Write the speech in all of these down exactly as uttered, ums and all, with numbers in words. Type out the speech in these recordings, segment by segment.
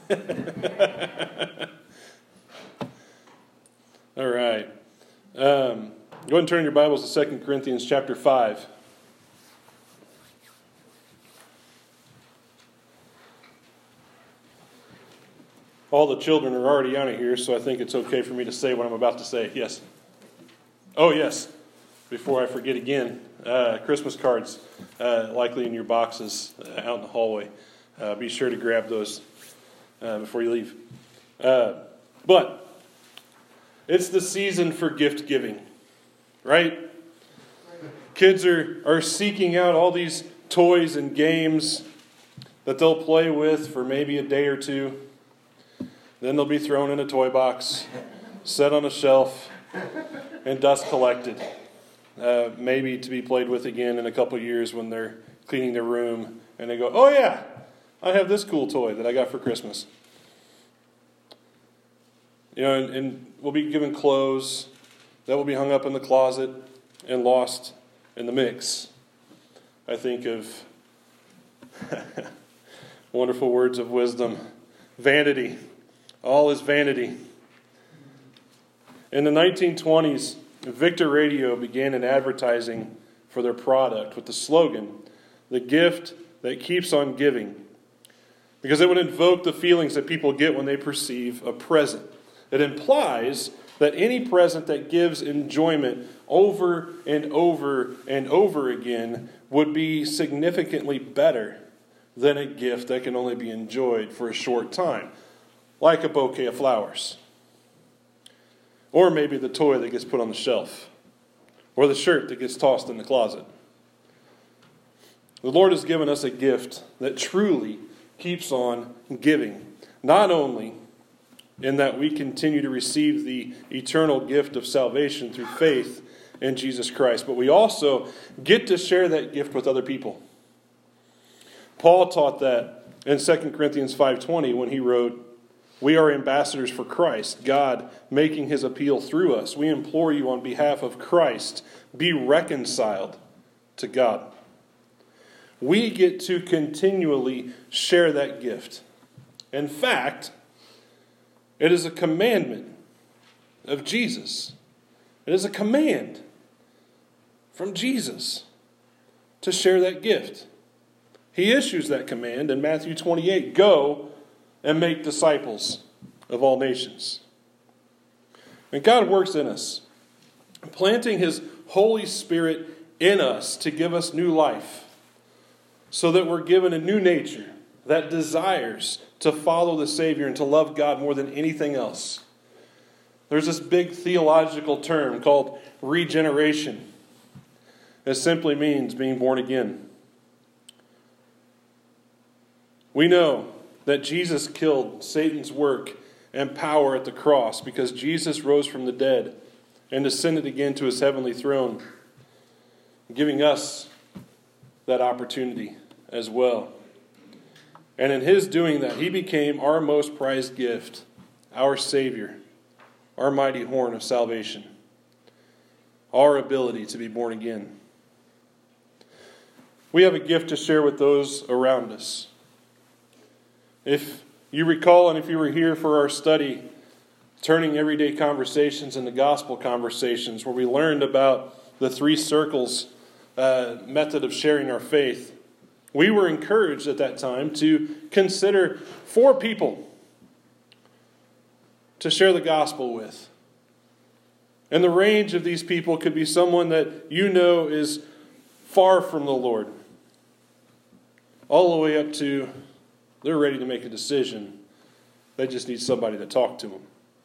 All right. Um, go ahead and turn your Bibles to Second Corinthians chapter five. All the children are already out of here, so I think it's okay for me to say what I'm about to say. Yes. Oh, yes. Before I forget again, uh, Christmas cards uh, likely in your boxes uh, out in the hallway. Uh, be sure to grab those uh, before you leave. Uh, but it's the season for gift giving, right? Kids are, are seeking out all these toys and games that they'll play with for maybe a day or two. Then they'll be thrown in a toy box, set on a shelf, and dust collected. Uh, maybe to be played with again in a couple of years when they're cleaning their room and they go, oh yeah, I have this cool toy that I got for Christmas. You know, and, and we'll be given clothes that will be hung up in the closet and lost in the mix. I think of wonderful words of wisdom. Vanity. All is vanity. In the nineteen twenties, Victor Radio began an advertising for their product with the slogan, "The gift that keeps on giving," because it would invoke the feelings that people get when they perceive a present. It implies that any present that gives enjoyment over and over and over again would be significantly better than a gift that can only be enjoyed for a short time, like a bouquet of flowers. Or maybe the toy that gets put on the shelf. Or the shirt that gets tossed in the closet. The Lord has given us a gift that truly keeps on giving. Not only in that we continue to receive the eternal gift of salvation through faith in Jesus Christ, but we also get to share that gift with other people. Paul taught that in Second Corinthians five twenty when he wrote, "We are ambassadors for Christ, God making his appeal through us. We implore you on behalf of Christ, be reconciled to God." We get to continually share that gift. In fact, it is a commandment of Jesus. It is a command from Jesus to share that gift. He issues that command in Matthew twenty-eight, "Go and make disciples of all nations." And God works in us, planting his Holy Spirit in us to give us new life, so that we're given a new nature that desires to follow the Savior and to love God more than anything else. There's this big theological term called regeneration. It simply means being born again. We know that Jesus killed Satan's work and power at the cross because Jesus rose from the dead and ascended again to his heavenly throne, giving us that opportunity as well. And in his doing that, he became our most prized gift, our Savior, our mighty horn of salvation, our ability to be born again. We have a gift to share with those around us. If you recall, and if you were here for our study, Turning Everyday Conversations into Gospel Conversations, where we learned about the three circles uh, method of sharing our faith, we were encouraged at that time to consider four people to share the gospel with. And the range of these people could be someone that you know is far from the Lord, all the way up to they're ready to make a decision. They just need somebody to talk to them.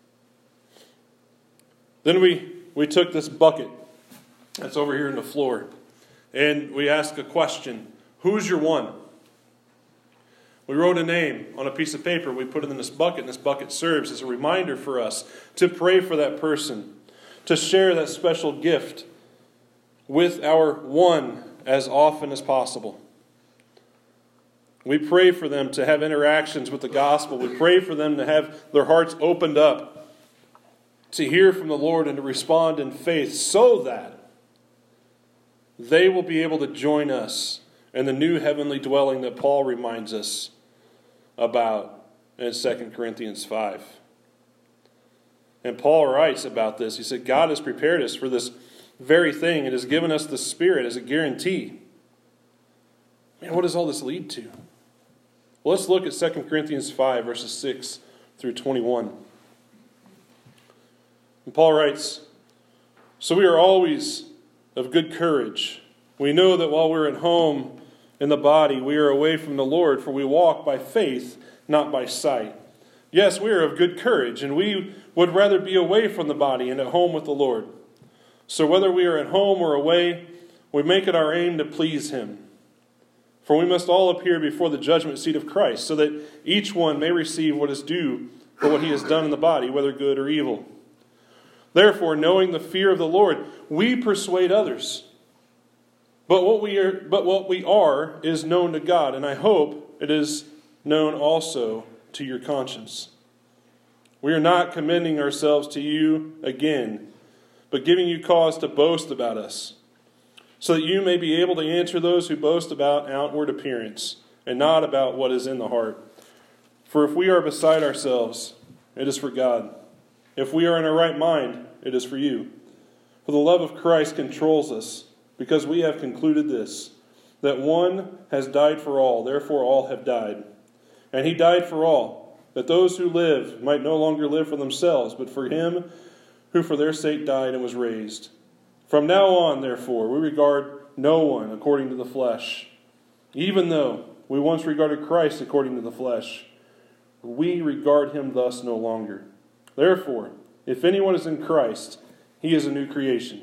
Then we, we took this bucket that's over here on the floor, and we asked a question. Who's your one? We wrote a name on a piece of paper. We put it in this bucket, and this bucket serves as a reminder for us to pray for that person, to share that special gift with our one as often as possible. We pray for them to have interactions with the gospel. We pray for them to have their hearts opened up to hear from the Lord and to respond in faith so that they will be able to join us in the new heavenly dwelling that Paul reminds us about in Second Corinthians five. And Paul writes about this. He said, God has prepared us for this very thing and has given us the Spirit as a guarantee. Man, what does all this lead to? Well, let's look at Second Corinthians five, verses six through twenty-one. And Paul writes, so we are always of good courage. We know that while we're at home in the body, we are away from the Lord, for we walk by faith, not by sight. Yes, we are of good courage, and we would rather be away from the body and at home with the Lord. So whether we are at home or away, we make it our aim to please him. For we must all appear before the judgment seat of Christ, so that each one may receive what is due for what he has done in the body, whether good or evil. Therefore, knowing the fear of the Lord, we persuade others. But what we are, but what we are is known to God, and I hope it is known also to your conscience. We are not commending ourselves to you again, but giving you cause to boast about us, so that you may be able to answer those who boast about outward appearance, and not about what is in the heart. For if we are beside ourselves, it is for God. If we are in our right mind, it is for you. For the love of Christ controls us, because we have concluded this, that one has died for all, therefore all have died. And he died for all, that those who live might no longer live for themselves, but for him who for their sake died and was raised. From now on, therefore, we regard no one according to the flesh. Even though we once regarded Christ according to the flesh, we regard him thus no longer. Therefore, if anyone is in Christ, he is a new creation.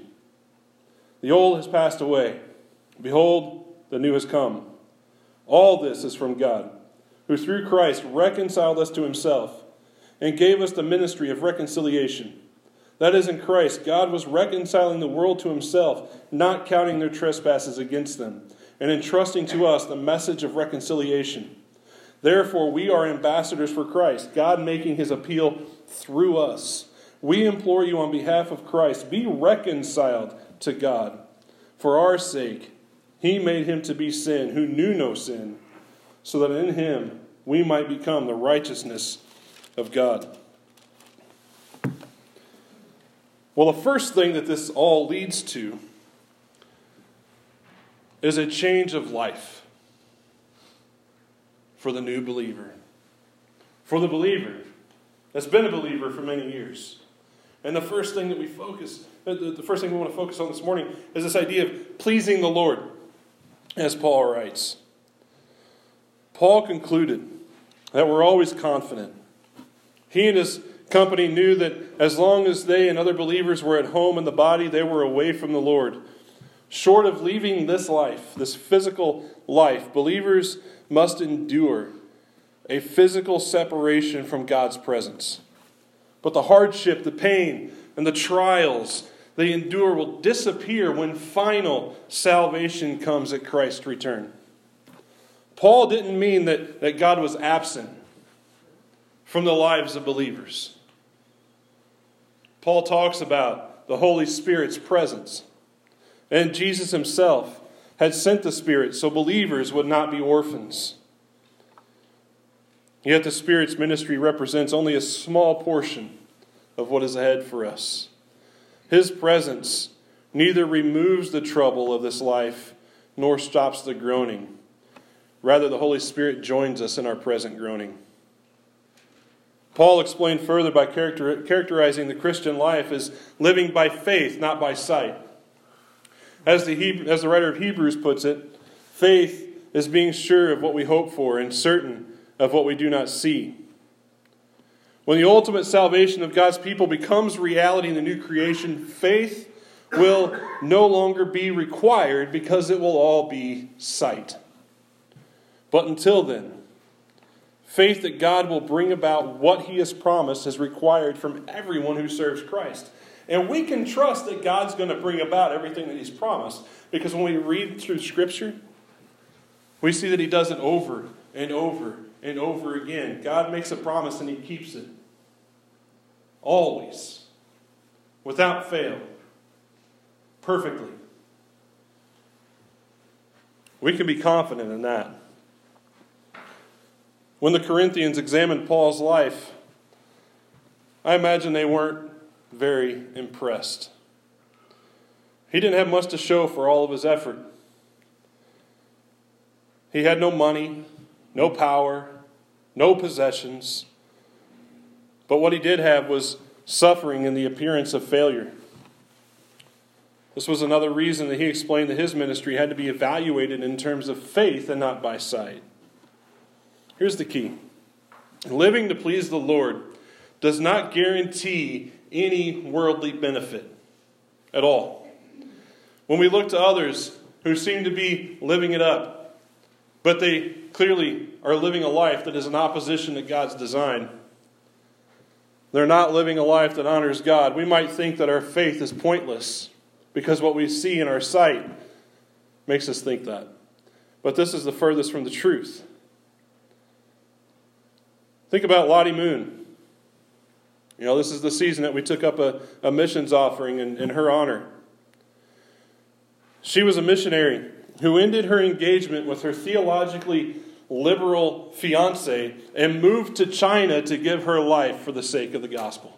The old has passed away. Behold, the new has come. All this is from God, who through Christ reconciled us to himself and gave us the ministry of reconciliation. That is, in Christ, God was reconciling the world to himself, not counting their trespasses against them, and entrusting to us the message of reconciliation. Therefore, we are ambassadors for Christ, God making his appeal through us. We implore you on behalf of Christ, be reconciled to God. For our sake, he made him to be sin who knew no sin, so that in him we might become the righteousness of God. Well, the first thing that this all leads to is a change of life for the new believer. For the believer that's been a believer for many years. And the first thing that we focus, the first thing we want to focus on this morning is this idea of pleasing the Lord, as Paul writes. Paul concluded that we're always confident. He and his company knew that as long as they and other believers were at home in the body, they were away from the Lord. Short of leaving this life, this physical life, believers must endure a physical separation from God's presence. But the hardship, the pain, and the trials they endure will disappear when final salvation comes at Christ's return. Paul didn't mean that, that God was absent from the lives of believers. Paul talks about the Holy Spirit's presence. And Jesus himself had sent the Spirit so believers would not be orphans. Yet the Spirit's ministry represents only a small portion of what is ahead for us. His presence neither removes the trouble of this life nor stops the groaning. Rather, the Holy Spirit joins us in our present groaning. Paul explained further by character, characterizing the Christian life as living by faith, not by sight. As the, Hebrew, as the writer of Hebrews puts it, faith is being sure of what we hope for and certain of what we do not see. When the ultimate salvation of God's people becomes reality in the new creation, faith will no longer be required because it will all be sight. But until then, faith that God will bring about what he has promised is required from everyone who serves Christ. And we can trust that God's going to bring about everything that he's promised. Because when we read through Scripture, we see that he does it over and over and over again. God makes a promise and he keeps it. Always. Without fail. Perfectly. We can be confident in that. When the Corinthians examined Paul's life, I imagine they weren't very impressed. He didn't have much to show for all of his effort. He had no money, no power, no possessions. But what he did have was suffering and the appearance of failure. This was another reason that he explained that his ministry had to be evaluated in terms of faith and not by sight. Here's the key. Living to please the Lord does not guarantee any worldly benefit at all. When we look to others who seem to be living it up, but they clearly are living a life that is in opposition to God's design, they're not living a life that honors God, we might think that our faith is pointless because what we see in our sight makes us think that. But this is the furthest from the truth. Think about Lottie Moon. You know, this is the season that we took up a, a missions offering in, in her honor. She was a missionary who ended her engagement with her theologically liberal fiancé and moved to China to give her life for the sake of the gospel.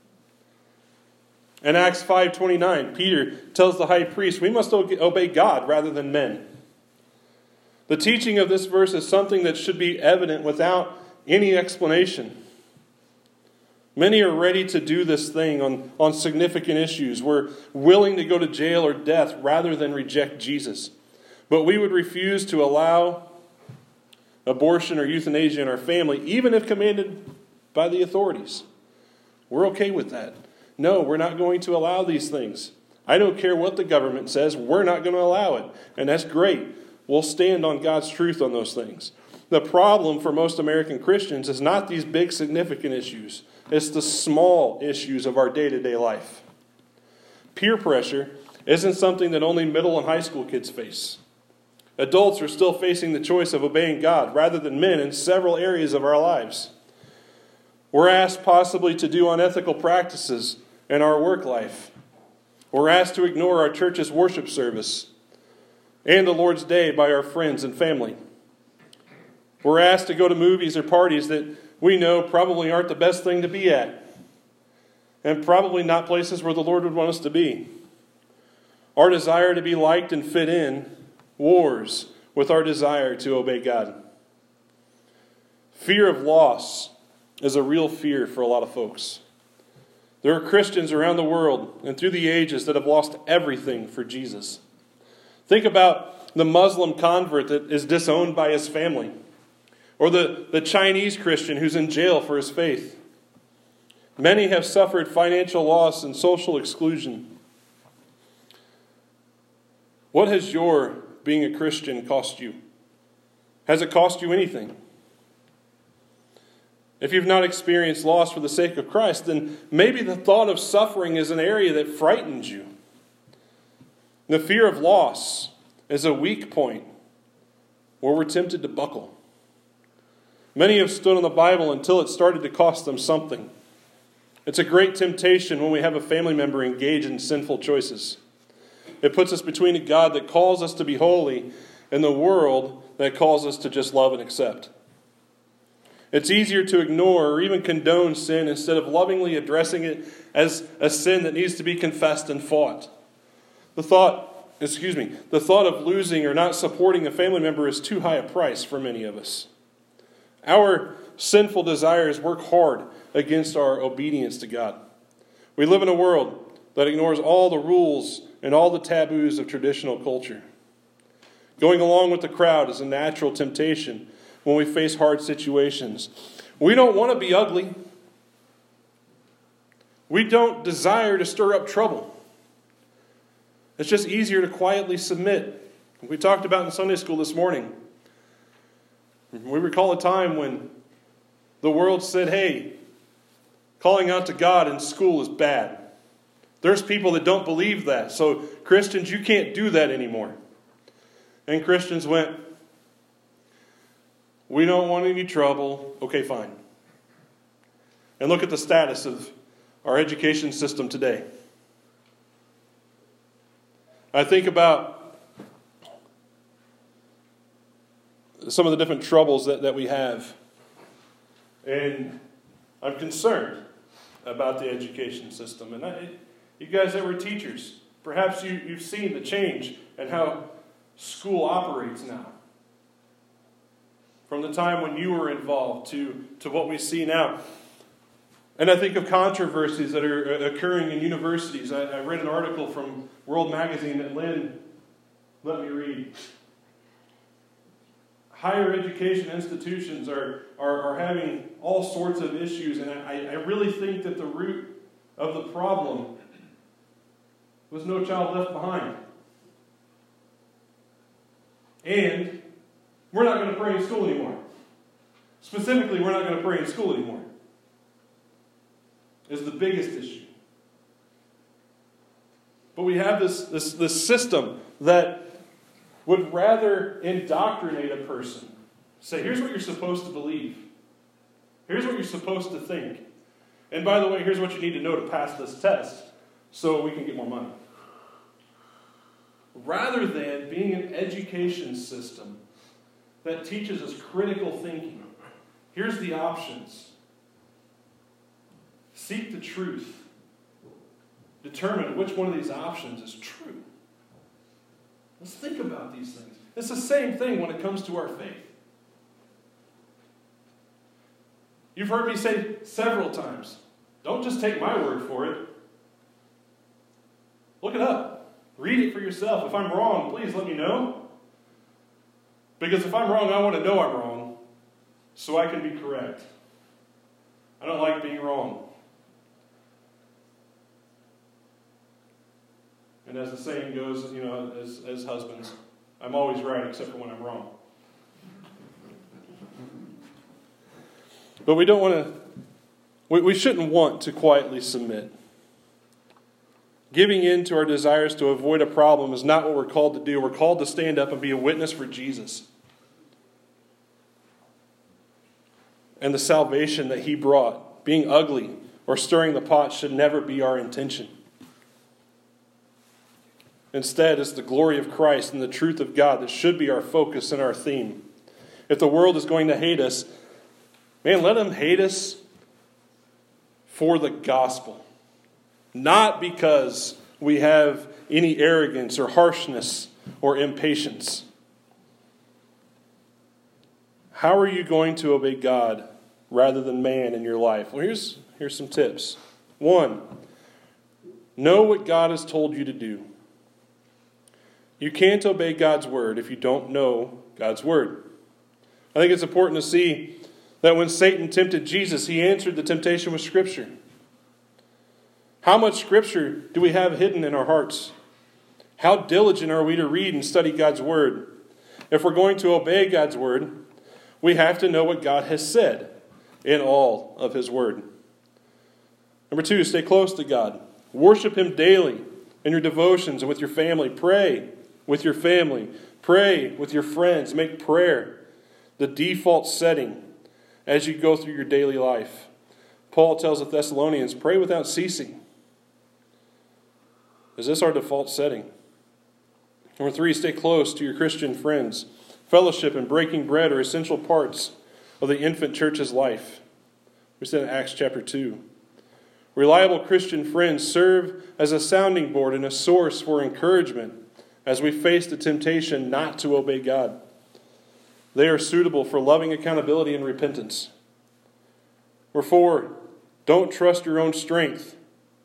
In Acts five twenty-nine, Peter tells the high priest, we must obey God rather than men. The teaching of this verse is something that should be evident without any explanation. Many are ready to do this thing on, on significant issues. We're willing to go to jail or death rather than reject Jesus. But we would refuse to allow abortion or euthanasia in our family, even if commanded by the authorities. We're okay with that. No, we're not going to allow these things. I don't care what the government says. We're not going to allow it. And that's great. We'll stand on God's truth on those things. The problem for most American Christians is not these big significant issues. It's the small issues of our day-to-day life. Peer pressure isn't something that only middle and high school kids face. Adults are still facing the choice of obeying God rather than men in several areas of our lives. We're asked possibly to do unethical practices in our work life. We're asked to ignore our church's worship service and the Lord's Day by our friends and family. We're asked to go to movies or parties that we know probably aren't the best thing to be at, and probably not places where the Lord would want us to be. Our desire to be liked and fit in wars with our desire to obey God. Fear of loss is a real fear for a lot of folks. There are Christians around the world and through the ages that have lost everything for Jesus. Think about the Muslim convert that is disowned by his family, or the, the Chinese Christian who's in jail for his faith. Many have suffered financial loss and social exclusion. What has your being a Christian cost you? Has it cost you anything? If you've not experienced loss for the sake of Christ, then maybe the thought of suffering is an area that frightens you. The fear of loss is a weak point where we're tempted to buckle. Many have stood on the Bible until it started to cost them something. It's a great temptation when we have a family member engage in sinful choices. It puts us between a God that calls us to be holy and the world that calls us to just love and accept. It's easier to ignore or even condone sin instead of lovingly addressing it as a sin that needs to be confessed and fought. The thought, excuse me, the thought of losing or not supporting a family member is too high a price for many of us. Our sinful desires work hard against our obedience to God. We live in a world that ignores all the rules and all the taboos of traditional culture. Going along with the crowd is a natural temptation when we face hard situations. We don't want to be ugly. We don't desire to stir up trouble. It's just easier to quietly submit. We talked about in Sunday school this morning. We recall a time when the world said, hey, calling out to God in school is bad. There's people that don't believe that. So Christians, you can't do that anymore. And Christians went, we don't want any trouble. Okay, fine. And look at the status of our education system today. I think about some of the different troubles that, that we have. And I'm concerned about the education system. And I, you guys that were teachers, perhaps you, you've seen the change in how school operates now. From the time when you were involved to, to what we see now. And I think of controversies that are occurring in universities. I, I read an article from World Magazine that Lynn let me read. Higher education institutions are, are, are having all sorts of issues, and I, I really think that the root of the problem was No Child Left Behind. And we're not going to pray in school anymore. Specifically, we're not going to pray in school anymore. Is the biggest issue. But we have this, this, this system that would rather indoctrinate a person. Say, here's what you're supposed to believe. Here's what you're supposed to think. And by the way, here's what you need to know to pass this test so we can get more money. Rather than being an education system that teaches us critical thinking. Here's the options. Seek the truth. Determine which one of these options is true. Let's think about these things. It's the same thing when it comes to our faith. You've heard me say several times, don't just take my word for it. Look it up. Read it for yourself. If I'm wrong, please let me know. Because if I'm wrong, I want to know I'm wrong so I can be correct. I don't like being wrong. And as the saying goes, you know, as, as husbands, I'm always right except for when I'm wrong. But we don't want to, we, we shouldn't want to quietly submit. Giving in to our desires to avoid a problem is not what we're called to do. We're called to stand up and be a witness for Jesus and the salvation that He brought. Being ugly or stirring the pot should never be our intention. Instead, it's the glory of Christ and the truth of God that should be our focus and our theme. If the world is going to hate us, man, let them hate us for the gospel. Not because we have any arrogance or harshness or impatience. How are you going to obey God rather than man in your life? Well, here's, here's some tips. One, know what God has told you to do. You can't obey God's word if you don't know God's word. I think it's important to see that when Satan tempted Jesus, he answered the temptation with Scripture. How much Scripture do we have hidden in our hearts? How diligent are we to read and study God's word? If we're going to obey God's word, we have to know what God has said in all of His word. Number two, stay close to God. Worship Him daily in your devotions and with your family. Pray with your family. Pray with your friends. Make prayer the default setting as you go through your daily life. Paul tells the Thessalonians, pray without ceasing. Is this our default setting? Number three, stay close to your Christian friends. Fellowship and breaking bread are essential parts of the infant church's life. We said in Acts chapter two. Reliable Christian friends serve as a sounding board and a source for encouragement as we face the temptation not to obey God. They are suitable for loving accountability and repentance. Number four, don't trust your own strength.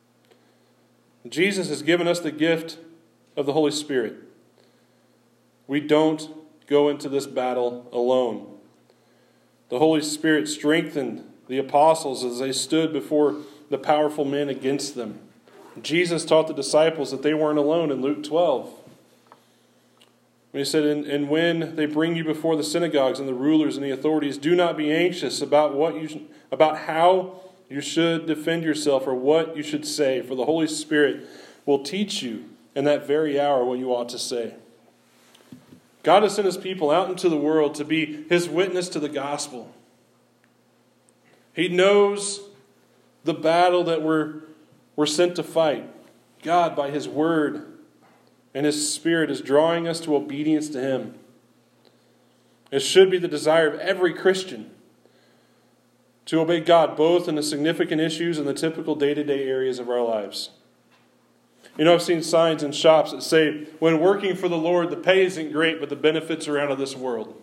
Jesus has given us the gift of the Holy Spirit. We don't go into this battle alone. The Holy Spirit strengthened the apostles as they stood before the powerful men against them. Jesus taught the disciples that they weren't alone in Luke twelve. He said, and, and when they bring you before the synagogues and the rulers and the authorities, do not be anxious about what you about how you should defend yourself or what you should say, for the Holy Spirit will teach you in that very hour what you ought to say. God has sent His people out into the world to be His witness to the gospel. He knows the battle that we're, we're sent to fight. God, by His word and His Spirit, is drawing us to obedience to Him. It should be the desire of every Christian to obey God both in the significant issues and the typical day-to-day areas of our lives. You know, I've seen signs in shops that say, when working for the Lord, the pay isn't great, but the benefits are out of this world.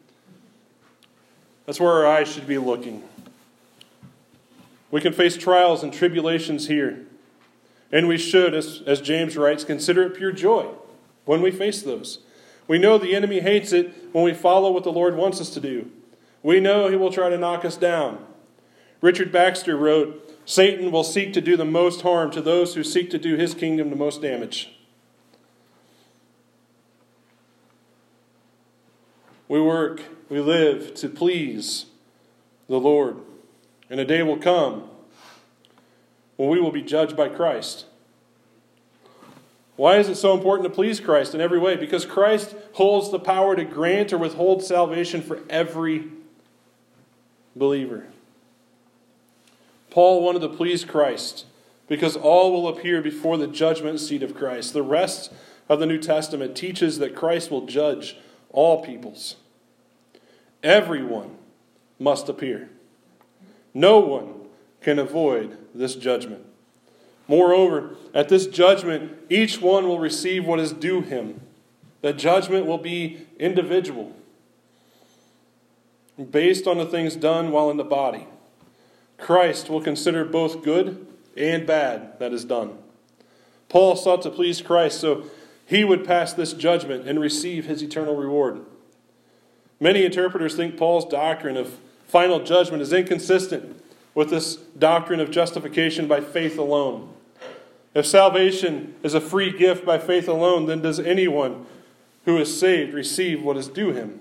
That's where our eyes should be looking. We can face trials and tribulations here. And we should, as, as James writes, consider it pure joy when we face those. We know the enemy hates it when we follow what the Lord wants us to do. We know he will try to knock us down. Richard Baxter wrote, Satan will seek to do the most harm to those who seek to do his kingdom the most damage. We work, we live to please the Lord. And a day will come when we will be judged by Christ. Why is it so important to please Christ in every way? Because Christ holds the power to grant or withhold salvation for every believer. Paul wanted to please Christ because all will appear before the judgment seat of Christ. The rest of the New Testament teaches that Christ will judge all peoples. Everyone must appear. No one can avoid this judgment. Moreover, at this judgment, each one will receive what is due him. The judgment will be individual, based on the things done while in the body. Christ will consider both good and bad that is done. Paul sought to please Christ so he would pass this judgment and receive his eternal reward. Many interpreters think Paul's doctrine of final judgment is inconsistent with this doctrine of justification by faith alone. If salvation is a free gift by faith alone, then does anyone who is saved receive what is due him?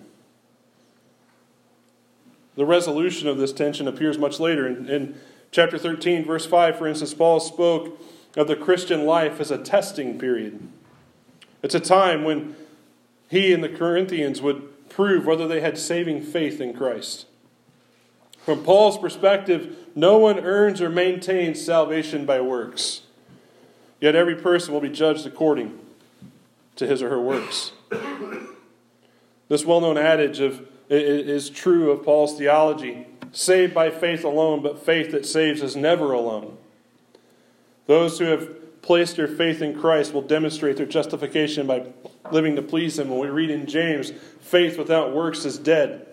The resolution of this tension appears much later. In, in chapter thirteen, verse five, for instance, Paul spoke of the Christian life as a testing period. It's a time when he and the Corinthians would prove whether they had saving faith in Christ. From Paul's perspective, no one earns or maintains salvation by works. Yet every person will be judged according to his or her works. This well-known adage of is true of Paul's theology. Saved by faith alone, but faith that saves is never alone. Those who have placed their faith in Christ will demonstrate their justification by living to please him. When we read in James, faith without works is dead.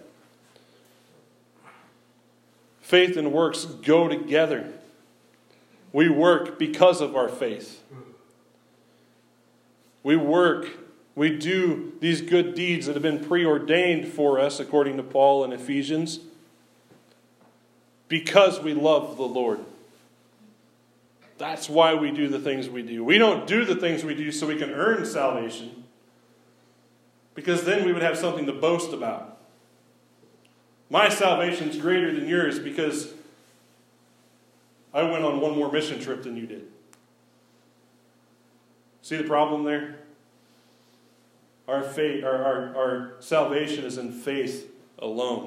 Faith and works go together. We work because of our faith. We work We do these good deeds that have been preordained for us, according to Paul in Ephesians, because we love the Lord. That's why we do the things we do. We don't do the things we do so we can earn salvation, because then we would have something to boast about. My salvation is greater than yours because I went on one more mission trip than you did. See the problem there? Our faith, our, our, our salvation is in faith alone.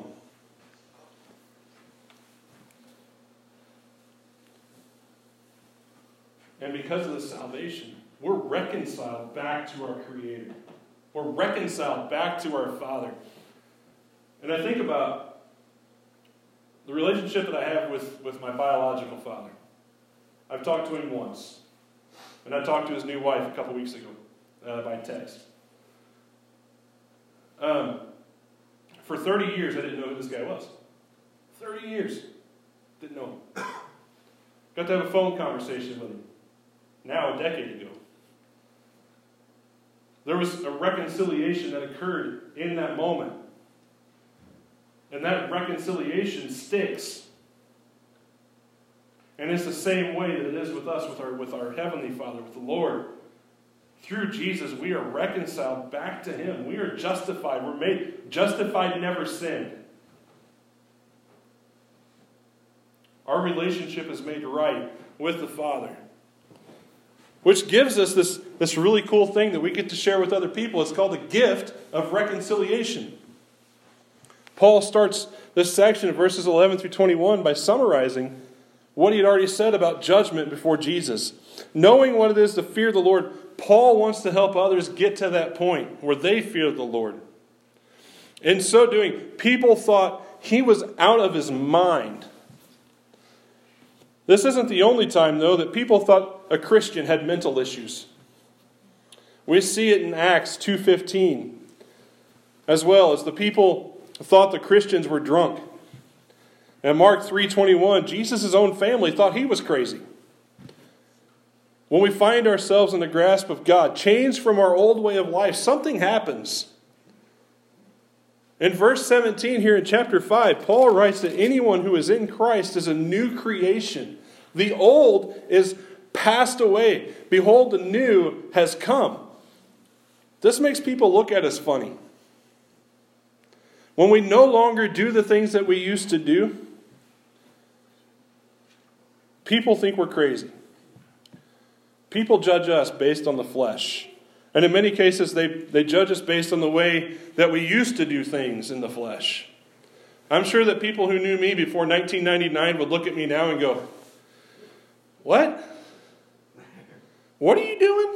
And because of this salvation, we're reconciled back to our Creator. We're reconciled back to our Father. And I think about the relationship that I have with, with my biological father. I've talked to him once. And I talked to his new wife a couple weeks ago uh, by text. Um, for thirty years, I didn't know who this guy was. thirty years. Didn't know him. Got to have a phone conversation with him. Now, a decade ago. There was a reconciliation that occurred in that moment. And that reconciliation sticks. And it's the same way that it is with us, with our, with our Heavenly Father, with the Lord. Through Jesus, we are reconciled back to Him. We are justified. We're made justified, never sinned. Our relationship is made right with the Father. Which gives us this, this really cool thing that we get to share with other people. It's called the gift of reconciliation. Paul starts this section of verses eleven through twenty-one by summarizing what he had already said about judgment before Jesus. Knowing what it is to fear the Lord, Paul wants to help others get to that point where they fear the Lord. In so doing, people thought he was out of his mind This isn't the only time, though, that people thought a Christian had mental issues. We see it in Acts two fifteen, as well as the people thought the Christians were drunk. And Mark three twenty-one, Jesus' own family thought he was crazy. When we find ourselves in the grasp of God, changed from our old way of life, something happens. In verse seventeen here in chapter five, Paul writes that anyone who is in Christ is a new creation. The old is passed away. Behold, the new has come. This makes people look at us funny. When we no longer do the things that we used to do, people think we're crazy. People judge us based on the flesh. And in many cases, they, they judge us based on the way that we used to do things in the flesh. I'm sure that people who knew me before nineteen ninety-nine would look at me now and go, "What? What are you doing?"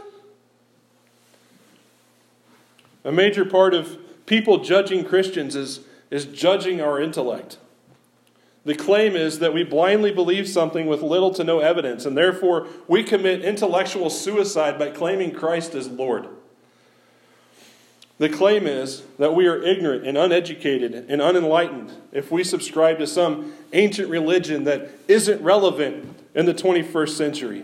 A major part of people judging Christians is, is judging our intellect. The claim is that we blindly believe something with little to no evidence, and therefore we commit intellectual suicide by claiming Christ as Lord. The claim is that we are ignorant and uneducated and unenlightened if we subscribe to some ancient religion that isn't relevant in the twenty-first century.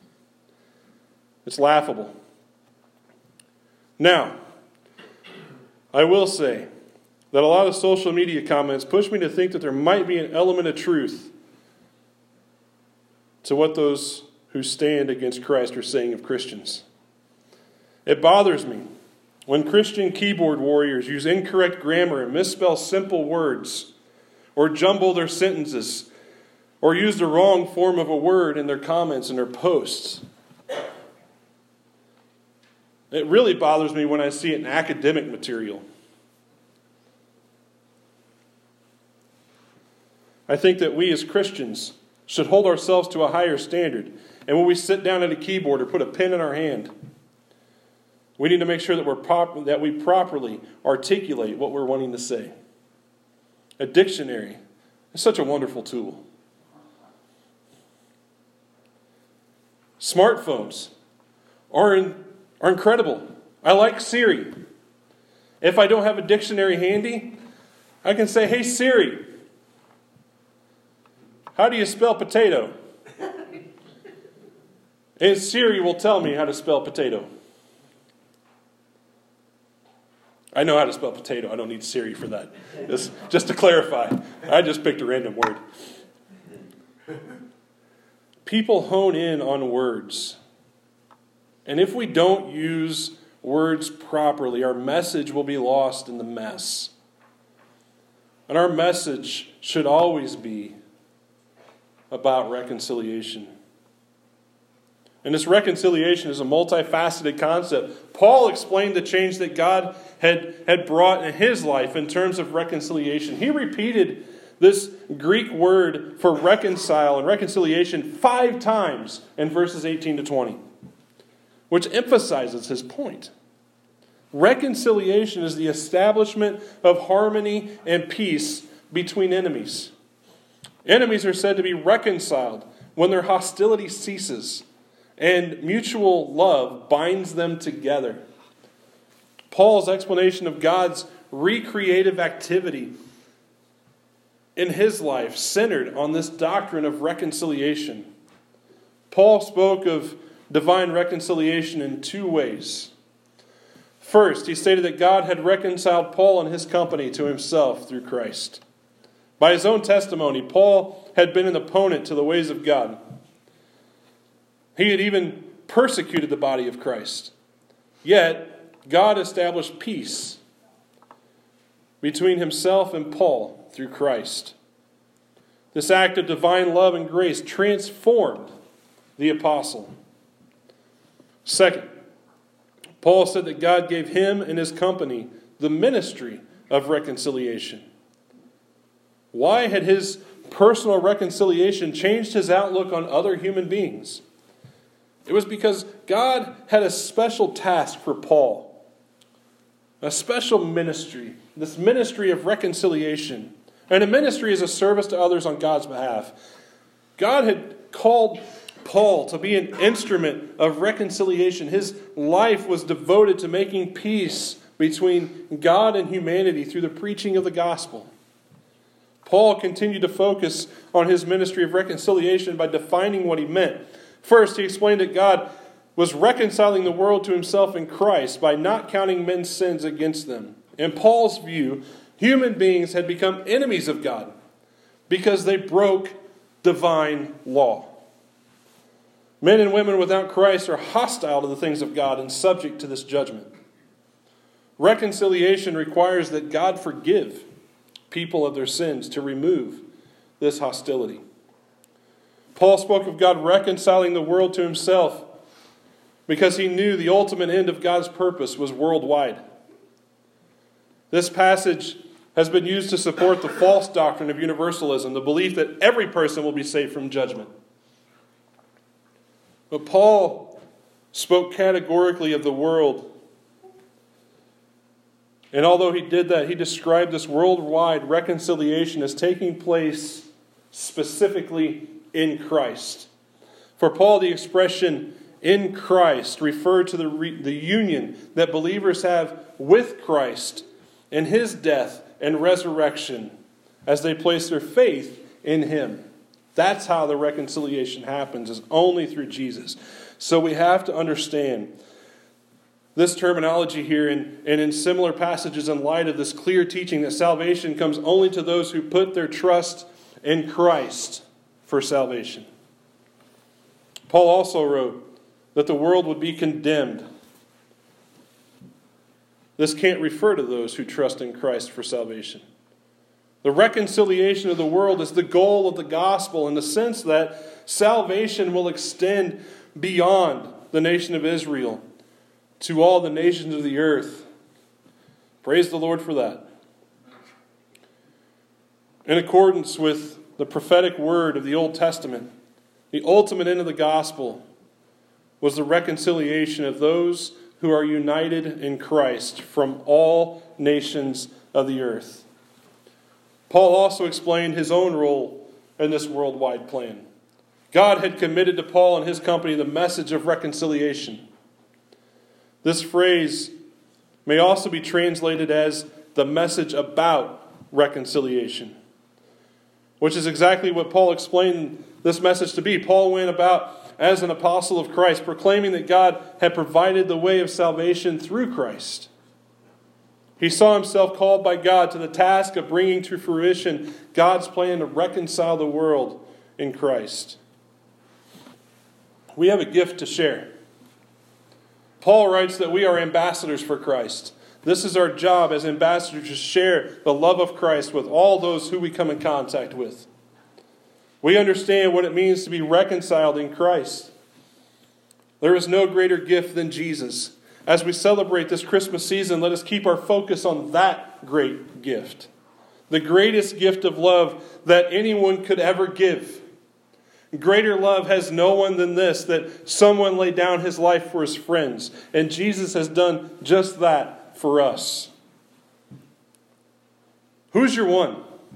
It's laughable. Now, I will say that a lot of social media comments push me to think that there might be an element of truth to what those who stand against Christ are saying of Christians. It bothers me when Christian keyboard warriors use incorrect grammar and misspell simple words, or jumble their sentences, or use the wrong form of a word in their comments and their posts. It really bothers me when I see it in academic material. I think that we as Christians should hold ourselves to a higher standard. And when we sit down at a keyboard or put a pen in our hand, we need to make sure that, we're prop- that we properly articulate what we're wanting to say. A dictionary is such a wonderful tool. Smartphones are, in, are incredible. I like Siri. If I don't have a dictionary handy, I can say, "Hey Siri, how do you spell potato?" And Siri will tell me how to spell potato. I know how to spell potato. I don't need Siri for that. Just, just to clarify, I just picked a random word. People hone in on words. And if we don't use words properly, our message will be lost in the mess. And our message should always be about reconciliation. And this reconciliation is a multifaceted concept. Paul explained the change that God had, had brought in his life in terms of reconciliation. He repeated this Greek word for reconcile and reconciliation five times in verses eighteen to twenty, which emphasizes his point. Reconciliation is the establishment of harmony and peace between enemies. Enemies are said to be reconciled when their hostility ceases and mutual love binds them together. Paul's explanation of God's recreative activity in his life centered on this doctrine of reconciliation. Paul spoke of divine reconciliation in two ways. First, he stated that God had reconciled Paul and his company to himself through Christ. By his own testimony, Paul had been an opponent to the ways of God. He had even persecuted the body of Christ. Yet, God established peace between himself and Paul through Christ. This act of divine love and grace transformed the apostle. Second, Paul said that God gave him and his company the ministry of reconciliation. Why had his personal reconciliation changed his outlook on other human beings? It was because God had a special task for Paul, a special ministry, this ministry of reconciliation. And a ministry is a service to others on God's behalf. God had called Paul to be an instrument of reconciliation. His life was devoted to making peace between God and humanity through the preaching of the gospel. Paul continued to focus on his ministry of reconciliation by defining what he meant. First, he explained that God was reconciling the world to himself in Christ by not counting men's sins against them. In Paul's view, human beings had become enemies of God because they broke divine law. Men and women without Christ are hostile to the things of God and subject to this judgment. Reconciliation requires that God forgive people of their sins to remove this hostility. Paul spoke of God reconciling the world to himself because he knew the ultimate end of God's purpose was worldwide. This passage has been used to support the false doctrine of universalism, the belief that every person will be saved from judgment. But Paul spoke categorically of the world. And although he did that, he described this worldwide reconciliation as taking place specifically in Christ. For Paul, the expression in Christ referred to the, re- the union that believers have with Christ in his death and resurrection as they place their faith in him. That's how the reconciliation happens, is only through Jesus. So we have to understand this terminology here and, and in similar passages in light of this clear teaching that salvation comes only to those who put their trust in Christ for salvation. Paul also wrote that the world would be condemned. This can't refer to those who trust in Christ for salvation. The reconciliation of the world is the goal of the gospel in the sense that salvation will extend beyond the nation of Israel to all the nations of the earth. Praise the Lord for that. In accordance with the prophetic word of the Old Testament, the ultimate end of the gospel was the reconciliation of those who are united in Christ from all nations of the earth. Paul also explained his own role in this worldwide plan. God had committed to Paul and his company the message of reconciliation. This phrase may also be translated as the message about reconciliation, which is exactly what Paul explained this message to be. Paul went about as an apostle of Christ, proclaiming that God had provided the way of salvation through Christ. He saw himself called by God to the task of bringing to fruition God's plan to reconcile the world in Christ. We have a gift to share. Paul writes that we are ambassadors for Christ. This is our job as ambassadors to share the love of Christ with all those who we come in contact with. We understand what it means to be reconciled in Christ. There is no greater gift than Jesus. As we celebrate this Christmas season, let us keep our focus on that great gift. The greatest gift of love that anyone could ever give. Greater love has no one than this, that someone laid down his life for his friends. And Jesus has done just that for us. Who's your one?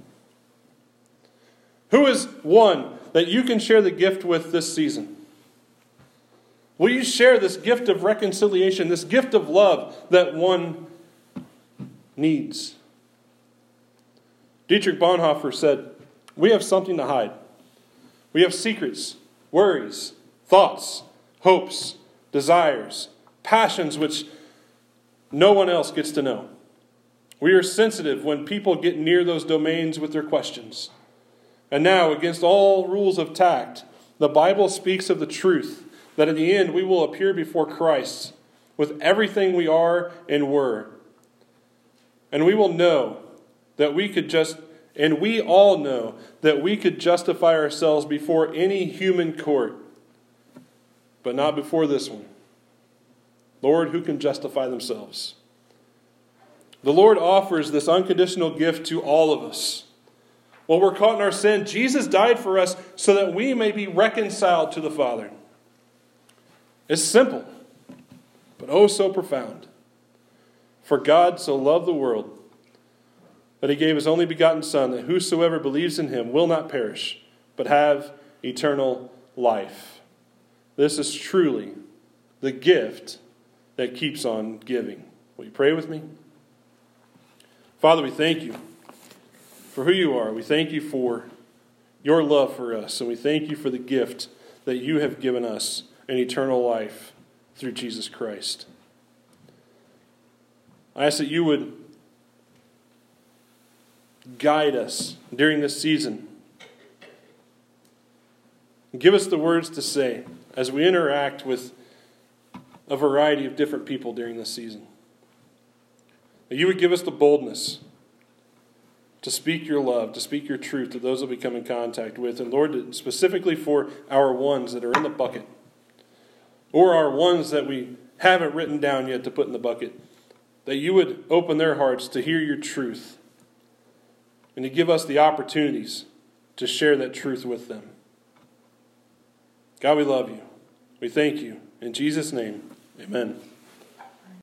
Who is one that you can share the gift with this season? Will you share this gift of reconciliation, this gift of love that one needs? Dietrich Bonhoeffer said, "We have something to hide. We have secrets, worries, thoughts, hopes, desires, passions which no one else gets to know. We are sensitive when people get near those domains with their questions. And now, against all rules of tact, the Bible speaks of the truth that in the end we will appear before Christ with everything we are and were. And we will know that we could just, and we all know that we could justify ourselves before any human court, but not before this one. Lord, who can justify themselves?" The Lord offers this unconditional gift to all of us. While we're caught in our sin, Jesus died for us so that we may be reconciled to the Father. It's simple, but oh so profound. For God so loved the world that he gave his only begotten Son, that whosoever believes in him will not perish, but have eternal life. This is truly the gift that keeps on giving. Will you pray with me? Father, we thank you for who you are. We thank you for your love for us, and we thank you for the gift that you have given us an eternal life through Jesus Christ. I ask that you would guide us during this season. Give us the words to say as we interact with a variety of different people during this season. That you would give us the boldness to speak your love, to speak your truth to those that we come in contact with. And Lord, specifically for our ones that are in the bucket, or our ones that we haven't written down yet to put in the bucket, that you would open their hearts to hear your truth and to give us the opportunities to share that truth with them. God, we love you. We thank you. In Jesus' name, amen.